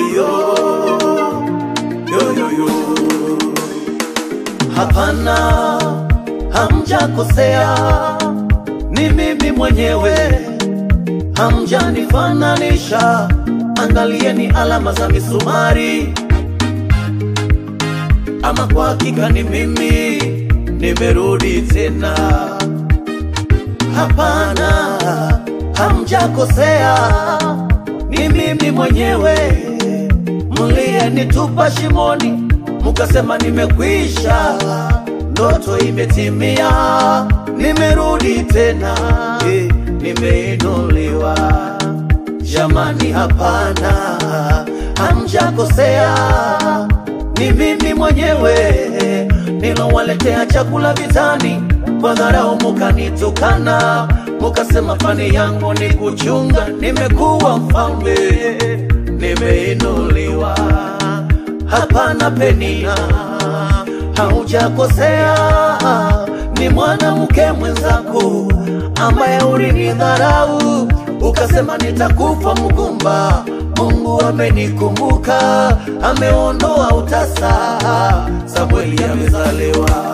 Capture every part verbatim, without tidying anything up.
yo yo yo yo. Hapana, hamjakosea, ni mimi mwenyewe, hamjanifananisha. Angalieni alama za misumari, ama kwa hakika ni mimi, nimerudi tena. Hapana, hamjakosea, ni mimi mwenyewe, mliyenitupa shimoni mukasema nimekwisha, ndoto imetimia, nimerudi tena, eh, nimeinuliwa. Jamani, hapana, hamjakosea, ni mimi mwenyewe, nilowaletea chakula vitani, kwa dharau mukanitukana, mukasema fani yangu ni kuchunga, nimekuwa mfalme, nimeinuliwa. Hapana Penina, haujakosea, ni mwanamke mwenzako ambaye ulinidharau, ukasema nitakufa mgumba. Mungu amenikumbuka, ameondoa utasa, Samueli amezaliwa.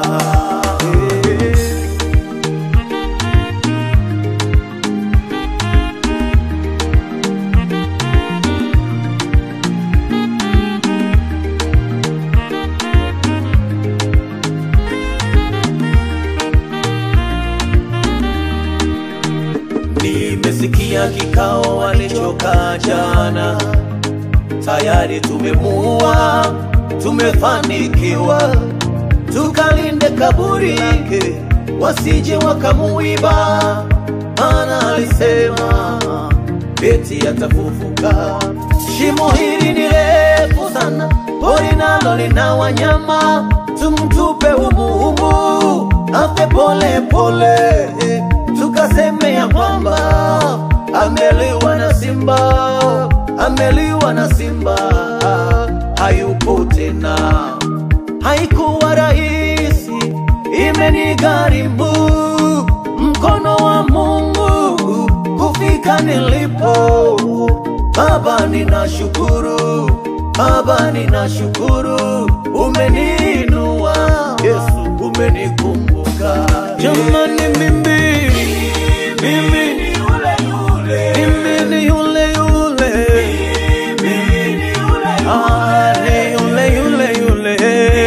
Nimesikia kikao walichokaa jana, tayari tumemuua, tumefanikiwa, tukalinde kaburi lake, wasije wakamuiba. Maana alisema eti atafufuka. Shimo hili ni refu sana, pori nalo lina wanyama, tumtupe humu humu, afe pole pole, tukaseme ya kwamba ameliwa na simba, ameliwa na simba, hayupo tena. Haikuwa rahisi, imenigharimu mkono wa Mungu kufika nilipo. Baba ninashukuru, Baba ninashukuru, umeniinua Yesu, umenikumbuka. Jamani mimi mimi ni yule yule, mimi ni yule yule, mimi ni yule yule, yule yule,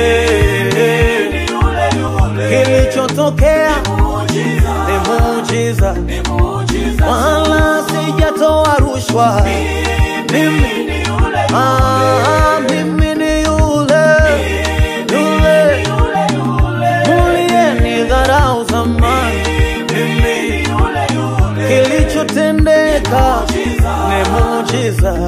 yule. Kilichotokea ni muujiza, wala sijatoa rushwa. Mimi ni yule yule, mimi ni yule yule, muliyenidharau zamani. Kilichotendeka ni muujiza.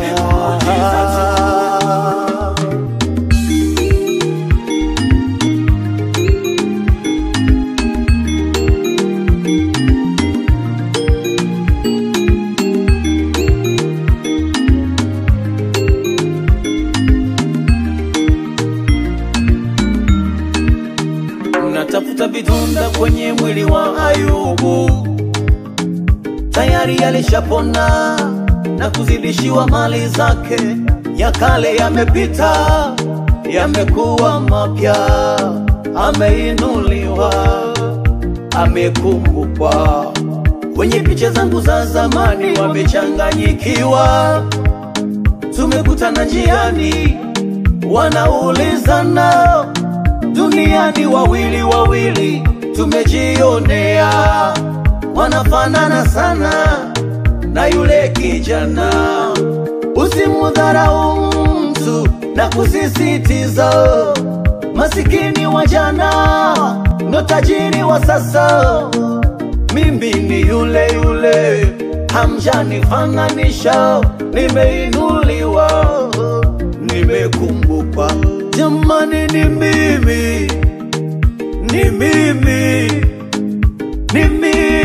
Natafuta vidonda kwenye mwili wa Ayubu, tayari alishapona na kuzidishiwa mali zake. Ya kale yamepita, yamekuwa mapya, ameinuliwa, amekumbukwa. Wenye picha zangu za zamani wamechanganyikiwa, tumekutana njiani, wanaulizana duniani, wawili wawili tumejionea, wanafanana sana na yule kijana. Usimudharau mtu na kusisitiza, masikini wa jana ndo tajiri wa sasa. Mimi ni yule yule, hamjanifananisha, nimeinuliwa, nimekumbukwa. Jamani ni mimi, ni mimi, ni mimi,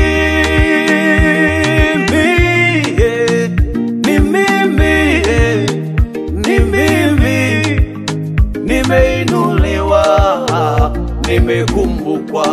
ni mimi, ni mimi, nimeinuliwa, nimekumbukwa.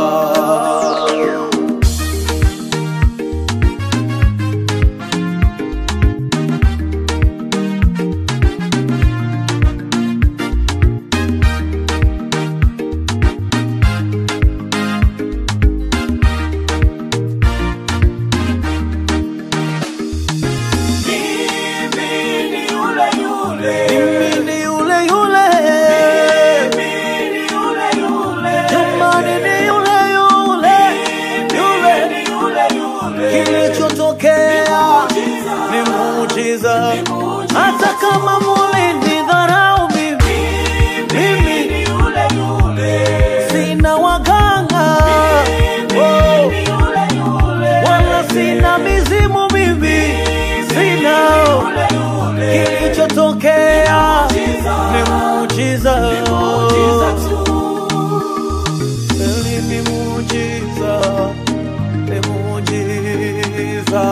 muujiza.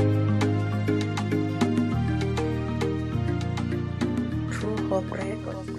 True Hope Records.